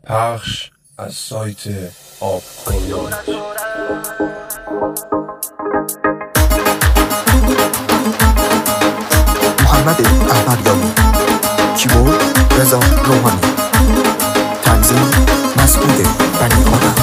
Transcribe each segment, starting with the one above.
پخش از سایت آب کنید. محمد احمدیاری، کیبورد رضا روحانی، تنظیم مسعود بنی آدم.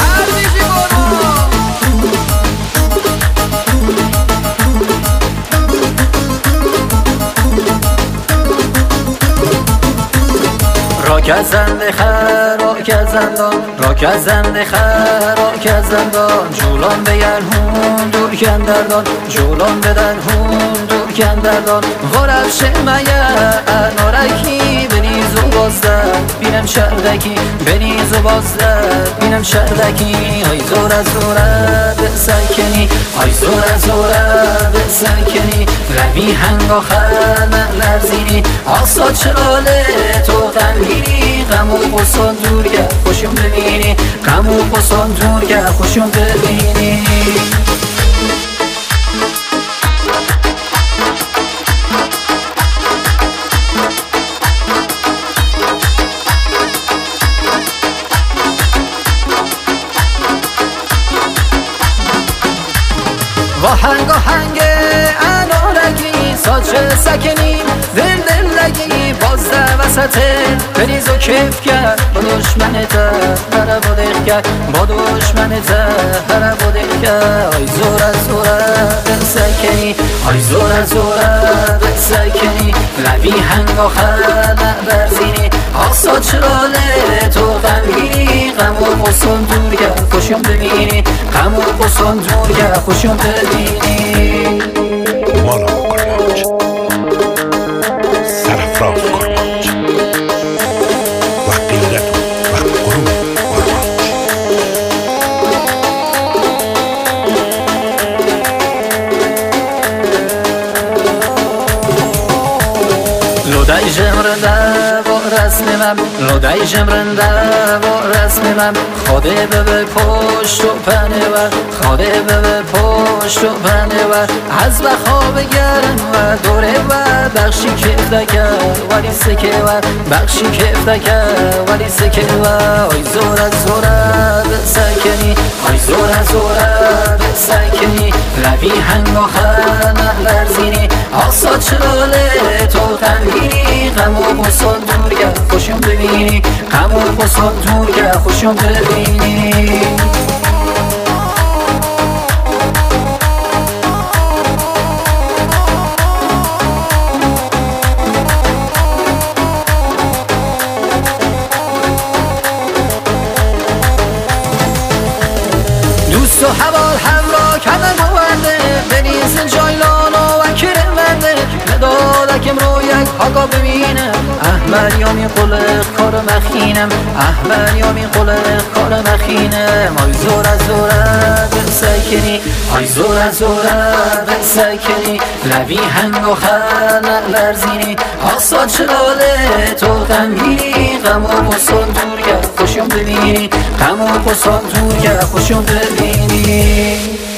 راک از زنده خر، راک از زندان، راک از زنده خر، راک از زندان. جولان به هون دور کندردان، جولان بدن هون دور کندردان. غرفش مگه نارکی بنیز و بازدد بینم شردکی، بنیز و بازدد بینم شردکی. های زور از زوره به سکنی، های زور از زوره به سکنی. روی هنگ آخر لرزینی، آساد شراله تو غمگینی. غم و قصان دور گرد خوشم ببینی، غم و قصان دور گرد خوشم ببینی. واهنگ آهنگ انارگی، ساچه سکنیم دل دل لگی. بازده وسطه بریز و کیف کرد با دشمنت، هره بودیخ کرد با دشمنت، هره بودیخ کرد. آی زور از زوره به سکنی، آی زور از زوره به سکنی. لبی هنگ آخر برزینی، آساد شراله تو غمگینی. غم و قصان دور گرد خوشم ببینی، غم و قصان دور گرد خوشم ببینی. مالا کرمانج، سرفراز کرمانج، و قیلت و قرون کرمانج. لودای جمرنده و رسمم، لودای جمرنده و رسمم. خوده به پشت و پنه ور، خوده به پشت و پنه ور. از بخواب گرم و دوره و بخشی کف دکر ولی سکه ور، بخشی کف دکر ولی سکه ور. آی زور از زوره به سکنی، آی زور از زوره به سکنی. لبی هنگ آخر لرزینی، آساد شراله تو غمگینی. غم و قصان دور گرد خوشم ببینی، غم و قصان دور گرد خوشم ببینی. دوست و حوال همراه کمر مورده، بنیز جایلان و وکر مرده. مدادکم رو یک حقا ببینم، احمریامی قلق کار مخینم، احمریامی قلق کار مخینم. آی زور از زوره به سکنی، آی زور از زوره به سکنی. لبی هنگ آخر لرزینی، آساد شراله تو غمگینی. غم و قصان دور گرد خوشم ببینی، غم و قصان دور گرد خوشم ببینی.